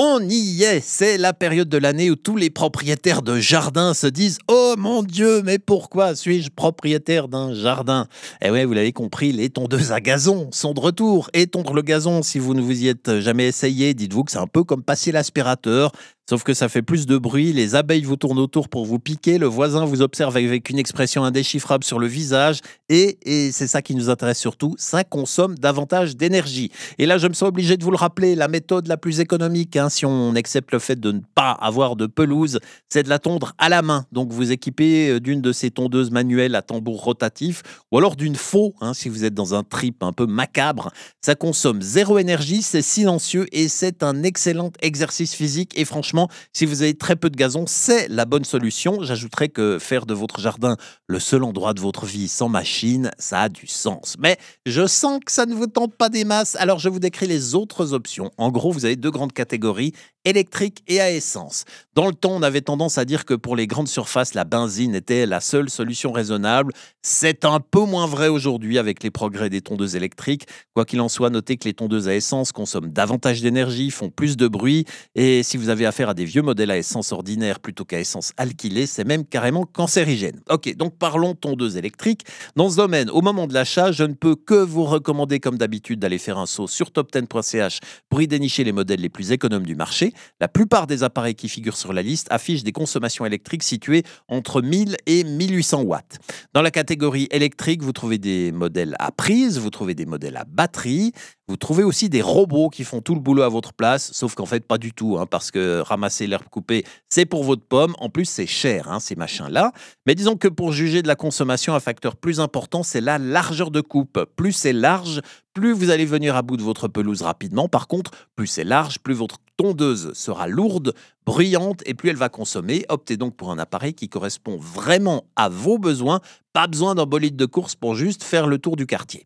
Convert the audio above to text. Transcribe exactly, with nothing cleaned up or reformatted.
On y est, c'est la période de l'année où tous les propriétaires de jardins se disent « Oh mon Dieu, mais pourquoi suis-je propriétaire d'un jardin ?» Eh ouais, vous l'avez compris, les tondeuses à gazon sont de retour. Et tondre le gazon, si vous ne vous y êtes jamais essayé, dites-vous que c'est un peu comme passer l'aspirateur. Sauf que ça fait plus de bruit, les abeilles vous tournent autour pour vous piquer, le voisin vous observe avec une expression indéchiffrable sur le visage et, et c'est ça qui nous intéresse surtout, ça consomme davantage d'énergie. Et là, je me sens obligé de vous le rappeler, la méthode la plus économique, hein, si on accepte le fait de ne pas avoir de pelouse, c'est de la tondre à la main. Donc vous équipez d'une de ces tondeuses manuelles à tambour rotatif ou alors d'une faux, hein, si vous êtes dans un trip un peu macabre. Ça consomme zéro énergie, c'est silencieux et c'est un excellent exercice physique et franchement, si vous avez très peu de gazon, c'est la bonne solution. J'ajouterais que faire de votre jardin le seul endroit de votre vie sans machine, ça a du sens. Mais je sens que ça ne vous tente pas des masses, alors je vous décris les autres options. En gros, vous avez deux grandes catégories, électrique et à essence. Dans le temps, on avait tendance à dire que pour les grandes surfaces, la benzine était la seule solution raisonnable. C'est un peu moins vrai aujourd'hui avec les progrès des tondeuses électriques. Quoi qu'il en soit, notez que les tondeuses à essence consomment davantage d'énergie, font plus de bruit et si vous avez affaire à des vieux modèles à essence ordinaire plutôt qu'à essence alkylée, c'est même carrément cancérigène. Ok, donc parlons tondeuse électrique. Dans ce domaine, au moment de l'achat, je ne peux que vous recommander comme d'habitude d'aller faire un saut sur top dix point c h pour y dénicher les modèles les plus économes du marché. La plupart des appareils qui figurent sur la liste affichent des consommations électriques situées entre mille et mille huit cents watts. Dans la catégorie électrique, vous trouvez des modèles à prise, vous trouvez des modèles à batterie, vous trouvez aussi des robots qui font tout le boulot à votre place, sauf qu'en fait, pas du tout, hein, parce que ramasser l'herbe coupée, c'est pour votre pomme. En plus, c'est cher, hein, ces machins-là. Mais disons que pour juger de la consommation, un facteur plus important, c'est la largeur de coupe. Plus c'est large, plus vous allez venir à bout de votre pelouse rapidement. Par contre, plus c'est large, plus votre tondeuse sera lourde, bruyante et plus elle va consommer. Optez donc pour un appareil qui correspond vraiment à vos besoins. Pas besoin d'un bolide de course pour juste faire le tour du quartier.